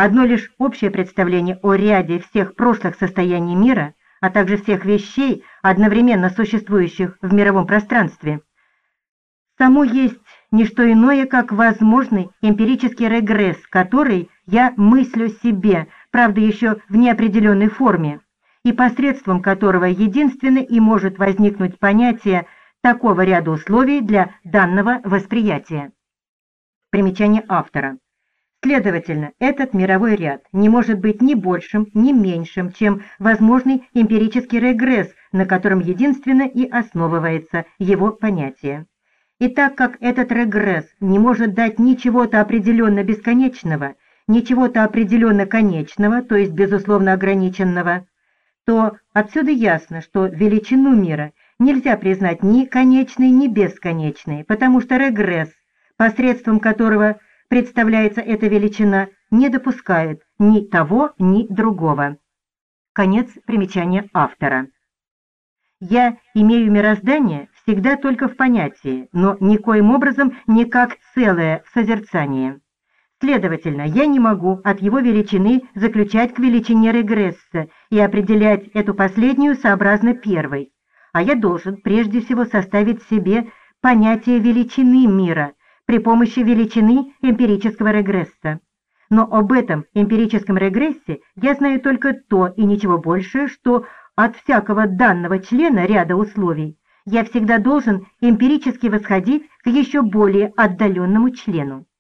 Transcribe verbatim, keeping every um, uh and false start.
Одно лишь общее представление о ряде всех прошлых состояний мира, а также всех вещей, одновременно существующих в мировом пространстве, само есть не что иное, как возможный эмпирический регресс, который я мыслю себе, правда еще в неопределенной форме, и посредством которого единственно и может возникнуть понятие такого ряда условий для данного восприятия. Примечание автора. Следовательно, этот мировой ряд не может быть ни большим, ни меньшим, чем возможный эмпирический регресс, на котором единственно и основывается его понятие. И так как этот регресс не может дать ни чего-то определенно бесконечного, ни чего-то определенно конечного, то есть безусловно ограниченного, то отсюда ясно, что величину мира нельзя признать ни конечной, ни бесконечной, потому что регресс, посредством которого представляется эта величина, не допускает ни того, ни другого. Конец примечания автора. Я имею мироздание всегда только в понятии, но никоим образом не как целое в созерцании. Следовательно, я не могу от его величины заключать к величине регресса и определять эту последнюю сообразно первой, а я должен прежде всего составить себе понятие величины мира при помощи величины эмпирического регресса. Но об этом эмпирическом регрессе я знаю только то и ничего больше, что от всякого данного члена ряда условий я всегда должен эмпирически восходить к еще более отдаленному члену.